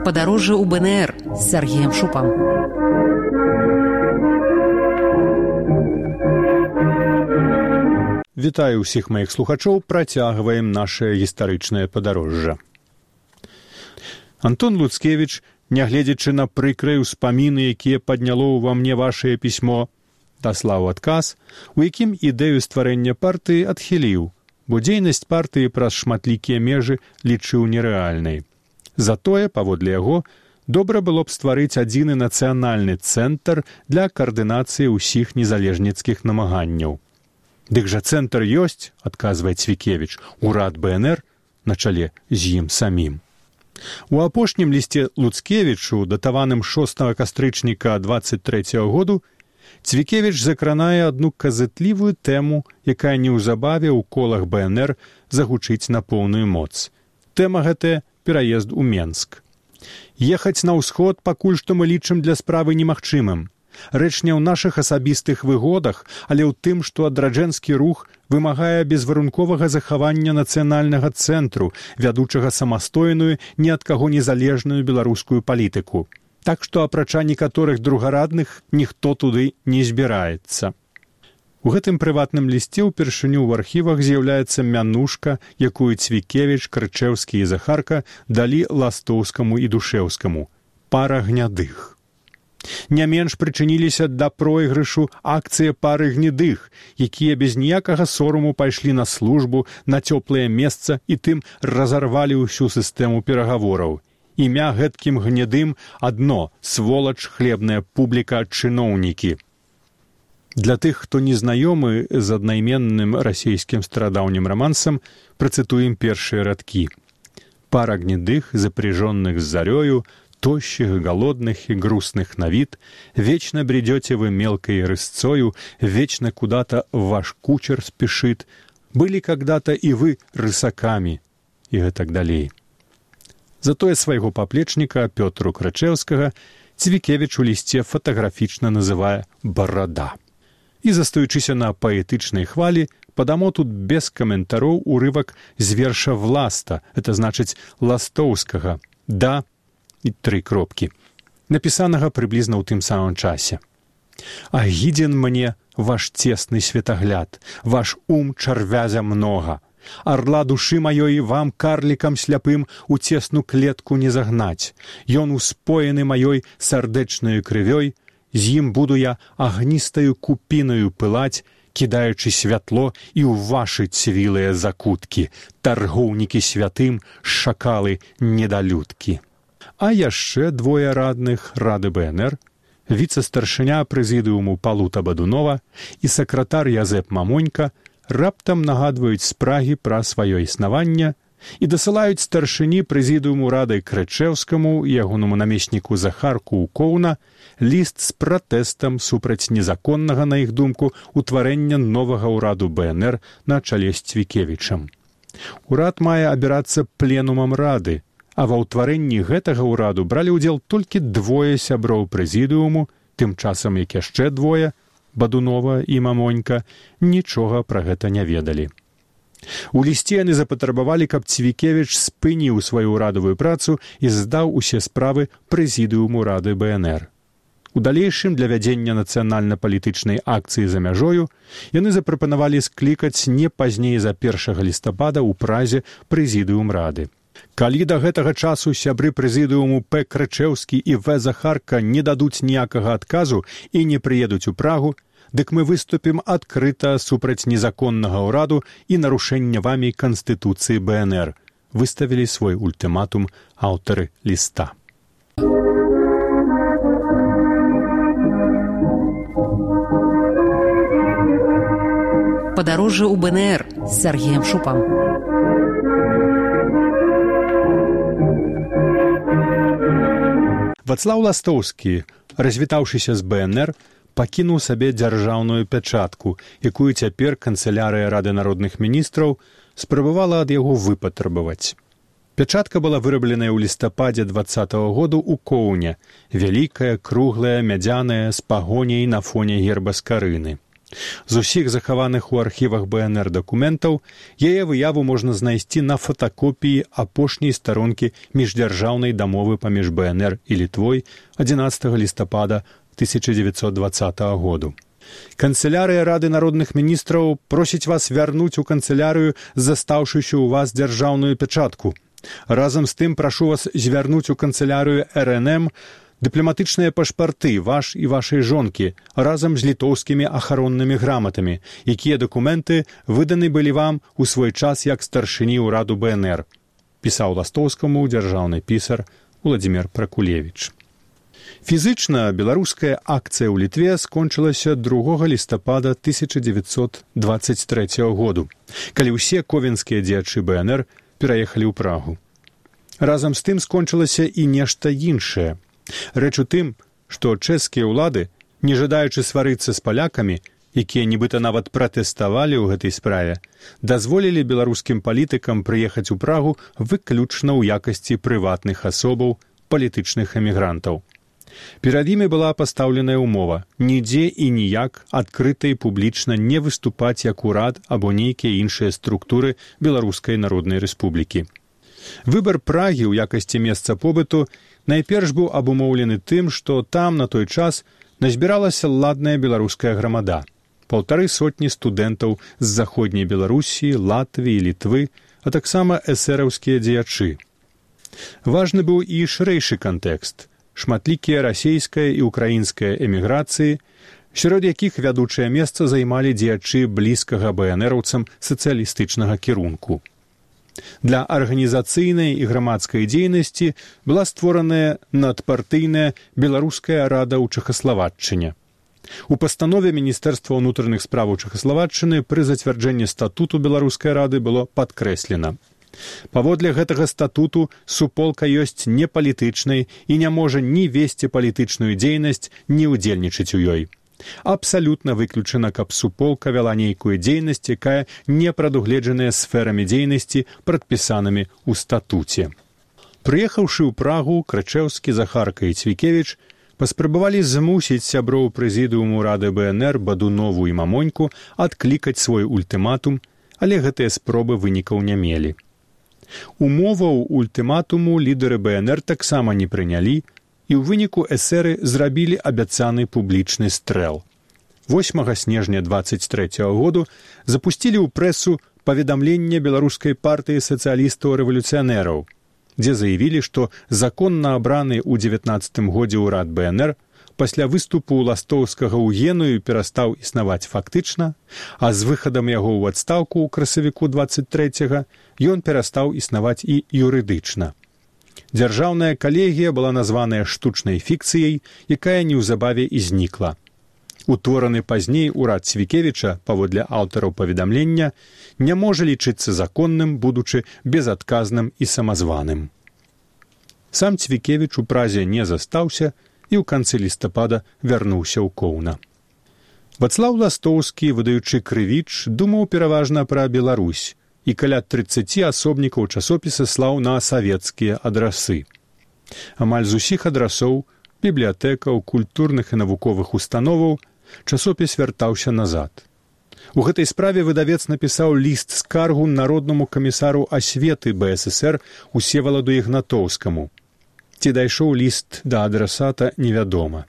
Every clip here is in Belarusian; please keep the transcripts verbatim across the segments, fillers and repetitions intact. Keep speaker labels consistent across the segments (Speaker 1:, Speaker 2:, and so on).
Speaker 1: Падарожжа ў бэ эн ер з Сергеем Шупам.
Speaker 2: Вітаю ўсіх маіх слухачоў, працягваем нашае гістарычнае падарожжа. Антон Луцкевіч, нягледзячы на прыкрыя ўспаміны, якія падняло ўва мне вашае пісьмо, даслаў адказ, у якім ідэю стварэння партыі адхіліў, бо дзейнасць партыі праз шматлікія межы лічыў нерэальнай. Затое, паводле яго, добра было б стварыць адзіны нацыянальны цэнтр для каардынацыі ўсіх незалежніцкіх намаганняў. Дык жа цэнтр ёсць, адказвае Цвікевіч, урад бэ эн ер на чале з ім самім. У апошнім лісце Луцкевічу, датаваным шостага кастрычніка дваццаць трэцяга году, Цвікевіч закранае адну казытлівую тэму, якая неўзабаве ў колах бэ эн ер загучыць на поўную моц. Тэма гэтая – пераезд у Менск. Ехаць на ўсход пакуль што мы лічым для справы немагчымым. Рэч не ў нашых асабістых выгодах, але ў тым, што адраджэнскі рух вымагае безварунковага захавання нацыянальнага цэнтру, вядучага самастойную, ні ад каго незалежную беларускую палітыку. Так што, апрача некаторых другарадных, ніхто туды не збіраецца. У гэтым прыватным лісце ўпершыню ў архівах з'яўляецца мянушка, якую Цвікевіч, Крычэўскі і Захарка далі Ластоўскаму і Душэўскаму – пара гнядых. Не менш прычыніліся да пройгрышу акцыя пары гнедых, якія без ніякага сораму пайшлі на службу, на цёплае месца і тым разарвалі ўсю сістэму перагавораў. Імя гэткім гнедым адно – сволач, хлебная публіка, чыноўнікі. Для тых, хто не знаёмы з аднайменным расійскім старадаўнім рамансам, працытуем першыя радкі. Пара гнедых, запряжённых з зарёю, тощих, голодных и грустных на вид, вечно бредете вы мелкой рысцою, вечно куда-то ваш кучер спешит, были когда-то и вы рысаками, и гэтак далей. Затое свайго паплечніка Пётру Крычэўскага Цвікевіч у лісце фатаграфічна называе «барада». І, застаючыся на паэтычнай хвалі, падамо тут без каментароў урывак з верша Власта, это значыць Ластоўскага, «да» і тры кропкі, напісанага прыблізна ў тым самым часе. «Агідзен мне ваш цесны светагляд, ваш ум чарвязя многа, орла души маёй вам, карлікам сляпым, у цесну клетку не загнаць, ён успоены маёй сардэчнаю крывёй, з ім буду я агністаю купінаю пылаць, кідаючы святло і ў вашы цвілыя закуткі, таргоўнікі святым, шакалы недалюдкі». А яшчэ двое радных рады бэ эн ер, віцэ-старшыня прэзідыуму Палута Бадунова і сакратар Язэп Мамонька раптам нагадваюць спрагі пра сваё існаванне і дасылаюць старшыні прэзідыуму рады Крычэўскаму і ягонаму намесніку Захарку Укоўна ліст з пратэстам супраць незаконнага, на іх думку, утварэння новага ўраду бэ эн ер на чале з Цвікевічам. Урад мае абірацца пленумам рады, а ва ўтварэнні гэтага ўраду бралі ўдзел толькі двое сяброў прэзідыуму, тым часам як яшчэ двое, Бадунова і Мамонька, нічога пра гэта не ведалі. У лісце яны запатрабавалі, каб Цвікевіч спыніў сваю ўрадавую працу і здаў усе справы прэзідыуму рады бэ эн ер. У далейшым для вядзення нацыянальна-палітычнай акцыі за мяжою яны запрапанавалі склікаць не пазней за першага лістапада ў празе прэзідыум рады. Калі да гэтага часу сябры прэзідыуму П. Крычэўскі і В. Захарка не дадуць ніякага адказу і не прыедуць у Прагу, дык мы выступім адкрыта супраць незаконнага ўраду і нарушэння вамі Канстытуцыі бэ эн ер, выставілі свой ультыматум аўтары ліста.
Speaker 1: Падарожжа ў бэ эн ер з Сергеем Шупам.
Speaker 2: Вацлаў Ластоўскі, развітаўшыся з бэ эн ер, пакінуў сабе дзяржаўную пячатку, якую цяпер канцылярыя Рады народных міністраў спрабавала ад яго выпатрабаваць. Пячатка была вырабленая ў лістападзе дваццатага году ў Коўне, вялікая, круглая, мядзяная, з пагоняй на фоне герба з карыны. З усіх захаваных у архівах бэ эн эр дакументаў яе выяву можна знайсці на фотакопіі апошняй старонкі міждзяржаўнай дамовы паміж бэ эн эр і Літвой адзінаццатага лістапада тысяча дзевяцьсот дваццатага году. Канцылярыя Рады народных міністраў просіць вас вярнуць у канцылярыю застаўшыся ў вас дзяржаўную пячатку. Разам з тым прашу вас звярнуць у канцылярыю эр эн эм дыпламатычныя пашпарты ваш і вашай жонкі разам з літоўскімі ахароннымі граматамі, якія дакументы выданы былі вам у свой час як старшыні ўраду бэ эн эр, пісаў Ластоўскаму дзяржаўны пісар Уладзімір Пракулевіч. Фізычна беларуская акцыя ў Літве скончылася другога лістапада тысяча дзевяцьсот дваццаць трэцяга году, калі ўсе ковенскія дзеячы бэ эн эр пераехалі ў Прагу. Разам з тым скончылася і нешта іншае. Рэч у тым, што чэшскія ўлады, не жадаючы сварыцца з палякамі, якія нібыта нават пратэставалі ў гэтай справе, дазволілі беларускім палітыкам прыехаць у Прагу выключна ў якасці прыватных асобаў палітычных эмігрантаў. Перад імі была пастаўленая ўмова нідзе і ніяк адкрыта і публічна не выступаць як урад або нейкія іншыя структуры Беларускай Народнай Рэспублікі. Выбар Прагі ў якасці месца побыту найперш быў абумоўлены тым, што там на той час назбіралася ладная беларуская грамада, паўтары сотні студэнтаў з заходняй Беларусі, Латвіі, Літвы, а таксама эсэраўскія дзеячы. Важны быў і шырэйшы кантэкст, шматлікія расейская і украінская эміграцыі, сярод якіх вядучае месца займалі дзеячы блізкага бэ эн эраўцам сацыялістычнага кірунку. Для арганізацыйнай і грамадскай дзейнасці была створаная надпартыйная Беларуская рада ў Чэхаславаччыне. У пастанове Міністэрства ўнутраных справаў Чэхаславаччыны пры зацвярджэнні статуту Беларускай рады было падкрэслена. Паводле гэтага статуту суполка ёсць непалітычнай і не можа ні весці палітычную дзейнасць, ні ўдзельнічаць у ёй. Абсалютна выключана, каб суполка вяла нейкую дзейнасць, якая не прадугледжаная сферамі дзейнасці, прадпісанымі ў статуце. Прыехаўшы ў Прагу, Крачэўскі, Захарка і Цвікевіч паспрабавалі змусіць сяброў прэзідыуму Рады бэ эн эр Бадунову і Мамоньку адклікаць свой ультыматум, але гэтыя спробы вынікаў не мелі. Умоваў ультыматуму лідары бэ эн эр таксама не прынялі, і ў выніку эсэры зрабілі абяцаны публічны стрэл. восьмага снежня дваццаць трэцяга году запусцілі ў прэсу паведамленне беларускай партыі сацыялістаў-рэвалюцыянераў, дзе заявілі, што законна абраны ў дзевятнаццатым годзе ўрад бэ эн эр пасля выступу Ластоўскага ў Генуі перастаў існаваць фактычна, а з выхадам яго ў адстаўку ў красавіку дваццаць трэцяга ён перастаў існаваць і юрыдычна. Дзяржаўная калегія была названая штучнай фікцыяй, якая неўзабаве і знікла. Утвораны пазней урад Цвікевіча, паводле аўтараў паведамлення, не можа лічыцца законным, будучы безадказным і самазваным. Сам Цвікевіч у Празе не застаўся і ў канцы лістапада вярнуўся ў Коўна. Вацлаў Ластоўскі, выдаючы Крывіч, думаў пераважна пра Беларусь, і каля трыццаці асобнікаў часопіса слаў на савецкія адрасы. Амаль з усіх адрасоў, бібліятэкаў, культурных і навуковых установаў часопіс вяртаўся назад. У гэтай справе выдавец напісаў ліст скаргу народнаму камісару асветы бэ эс эс эр Усеваладу Ігнатоўскаму. Ці дайшоў ліст да адрасата, невядома.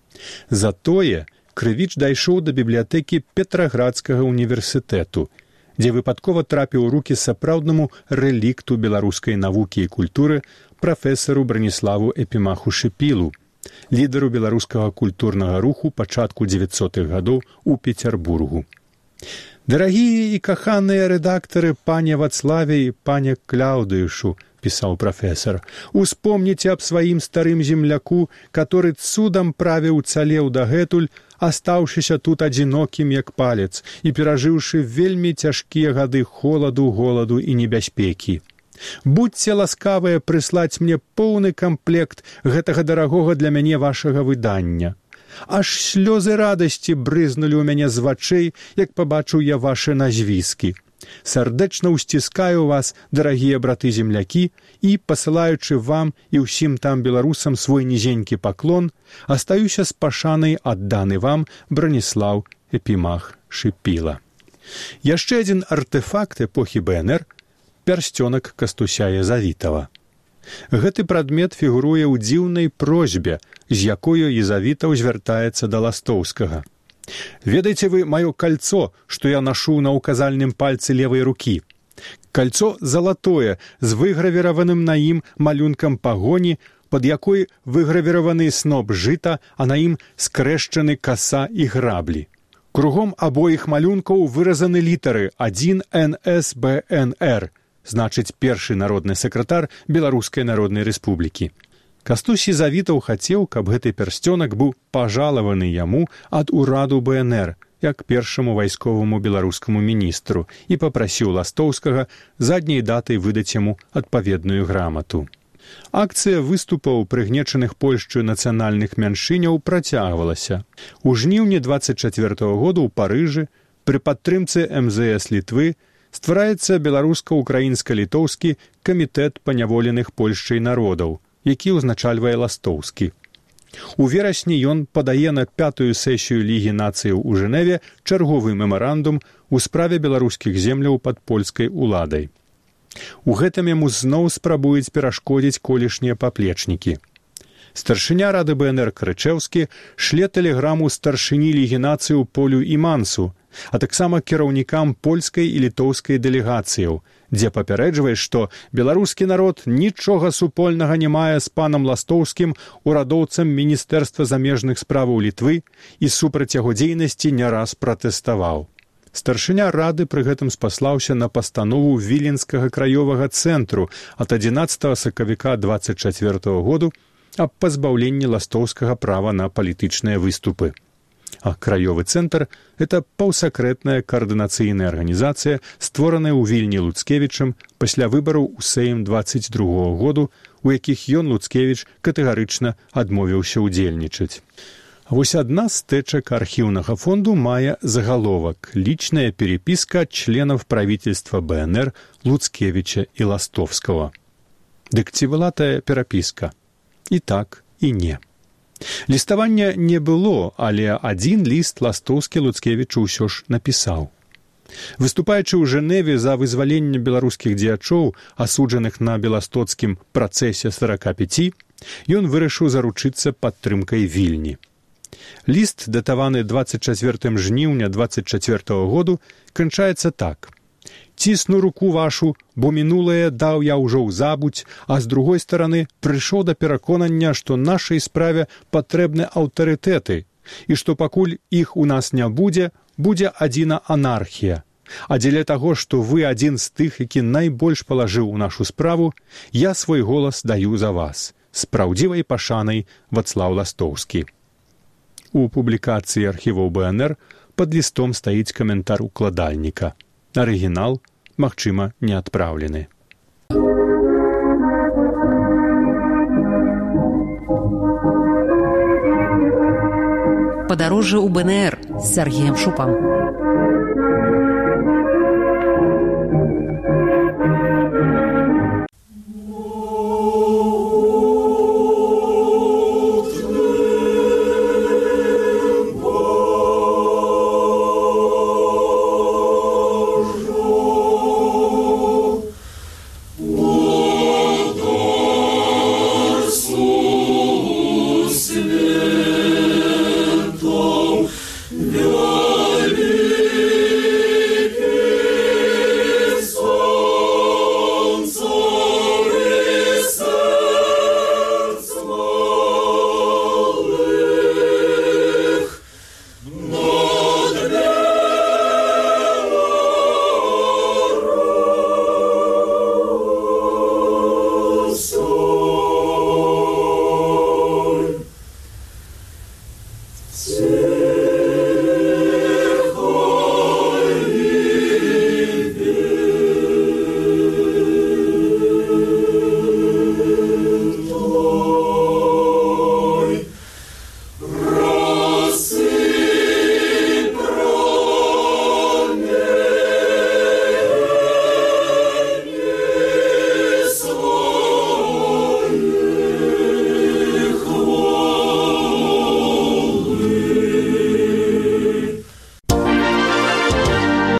Speaker 2: Затое Крывіч дайшоў да бібліятэкі Петраградскага універсітэту, дзе выпадкова трапіў у рукі сапраўднаму рэлікту беларускай навукі і культуры прафесару Браніславу Эпімаху Шыпілу, лідару беларускага культурнага руху пачатку дзевяццатых гадоў у Пецярбургу. «Дарагія і каханыя рэдактары, пане Вацлаве і пане Кляўдыюшу», пісаў прафесар, «успомніце аб сваім старым земляку, который цудам правіў цалеў дагэтуль, астаўшыся тут адзінокім, як палец, і перажыўшы вельмі цяжкія гады холаду, голаду і небяспекі. Будьце ласкавыя прыслаць мне поўны камплект гэтага дарагога для мяне вашага выдання. Аж слёзы радасці брызнулі ў мяне з вачэй, як пабачыў я вашы назвіскі. Сардэчна ўсціскаю вас, дарагія браты-землякі, і, пасылаючы вам і ўсім там беларусам свой нізенькі паклон, астаюся з пашанай адданы вам Браніслаў Эпімах Шыпіла. Яшчэ адзін артефакт эпохі БНР – пярсцёнак Кастуся Езавітава. Гэты прадмет фігуруе ў дзіўнай просьбе, з якою Езавітаў звяртаецца да Ластоўскага. «Ведаеце вы маё кольцо, што я нашу на указальным пальцы левай рукі? Кольцо залатое, з выгравіраваным на ім малюнкам пагоні, пад якой выгравіраваны сноп жыта, а на ім скрэшчаны каса і граблі. Кругом абоіх малюнкаў выразаны літары адзін эн эс бэ эн эр, значыць першы народны сакратар Беларускай Народнай Рэспублікі. Кастусь Езавітаў хацеў, каб гэты пярсцёнак быў пажалаваны яму ад ураду БНР, як першаму вайсковаму беларускаму міністру, і папрасіў Ластоўскага задняй датай выдаць яму адпаведную грамату. Акцыя выступаў прыгнечаных Польшчаю нацыянальных мяншыняў працягвалася. У жніўні дваццаць чацвёртага году ў Парыжы пры падтрымцы эм зэ эс Літвы ствараецца беларуска-украінска-літоўскі камітэт паняволеных Польшчай народаў, які ўзначальвае Ластоўскі. У верасні ён падае на пятую сесію Лігі нацыяў у Жэневе чарговы мемарандум у справе беларускіх земляў пад польскай уладай. У гэтым яму зноў спрабуюць перашкодзіць колішнія паплечнікі. Старшыня рады БНР Крычэўскі шле тэлеграму старшыні Лігі нацыяў Полю і Мансу, а таксама кіраўнікам польскай і літоўскай дэлегацыяў, дзе папярэджвае, што беларускі народ нічога супольнага не мае з панам Ластоўскім, урадоўцам Міністэрства замежных справаў Літвы, і супраць яго дзейнасці не раз пратэставаў. Старшыня рады пры гэтым спаслаўся на пастанову Віленскага краёвага цэнтру ад адзінаццатага сакавіка дваццаць чацвёртага году аб пазбаўленні Ластоўскага права на палітычныя выступы. А краёвы цэнтр – это паўсакрэтная каардынацыйная арганізацыя, створаная ў Вільні Луцкевічам пасля выбараў у Сейм дваццаць другога году, у якіх ён, Луцкевіч, катэгарычна адмовіўся ўдзельнічаць. Вось адна з тэчак архіўнага фонду мае загаловак «Личная переписка членов правительства БНР Луцкевича и Ластовского». Дык ці была тая перапіска? І так, і не. Ліставання не было, але адзін ліст Ластоўскі Луцкевічу ўсё ж напісаў. Выступаючы ў Жэневе за вызваленне беларускіх дзеячоў, асуджаных на беластоцкім працэсе сорока пяти, ён вырашыў заручыцца падтрымкай Вільні. Ліст, датаваны дваццаць чацвёртага жніўня дваццаць чацвёртага году, канчаецца так. «Цісну руку вашу, бо мінулае даў я ўжо ў забудь, а з другой стараны прыйшоў да пераконання, што нашай справе патрэбны аўтарытэты, і што пакуль іх у нас не будзе, будзе адзіна анархія. А дзеля таго, што вы адзін з тых, які найбольш палажыў у нашу справу, я свой голас даю за вас. З праўдзівай пашанай, Вацлаў Ластоўскі». У публікацыі архіваў БНР пад лістом стаіць каментар укладальніка. Арыгінал, магчыма, не адпраўлены.
Speaker 1: Падарожжа ў БНР з Сергеем Шупам.